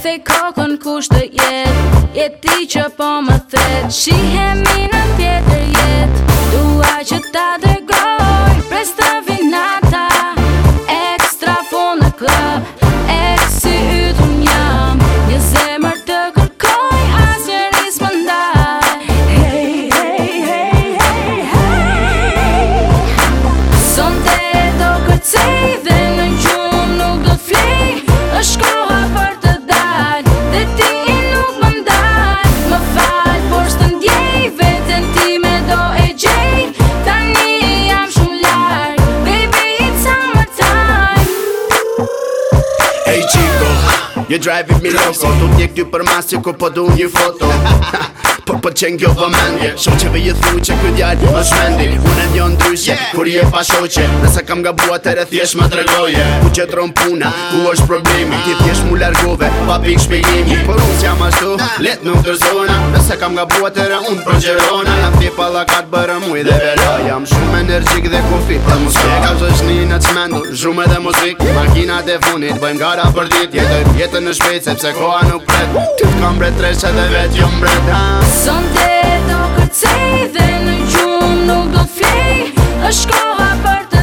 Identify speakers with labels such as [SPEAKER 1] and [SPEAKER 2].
[SPEAKER 1] thej kokën kush të jet ti që po më thet. Shihemi në tjetër jet, dua që ta dregoj. Presta vinata, ekstra fun në klub, si ytun jam, një zemër të kërkoj, asnjëri s'më ndaj. Hey, hey, hey, hey, hey. Sonte do kërcej dhe në gjumë nuk do t'flej, është koha për të dal, dhe ti nuk më ndal. Më fal, por s'të ndjej, veten time do e gjej. Tani jam shumë larg, baby it's summertime.
[SPEAKER 2] Hey chico, you driving me loco. Tu t'jek ty për mas që ku po du një foto. Po qenë kjo vëmendje, shoqeve ju thu që ky djalë më shmendi. Unë njo ndryshe, kur je pa shoqe. Nëse kam gabuar ere thjesht më tregoje. Ku qetron puna, ku është problemi. Ti thjesht mu largove, pa pik shpjegimi. Por unë s'jam ashtu, let nuk dërzona. Nëse kam gabuar ere unë përgjerona. Jam ti pallakat bërë muj dhe vera. Jam shumë energjik dhe kufit të muzik. Ka zështë një në t'smendur, zhrume dhe muzik. Makinat e funit, bëjmë gara për dit. Jetën në shpejt, sepse koha nuk pret. Ty t'kam bret tresh edhe vet jo mbret.
[SPEAKER 1] Sonte do kërcej dhe në gjumë nuk do t'flej, është koha për të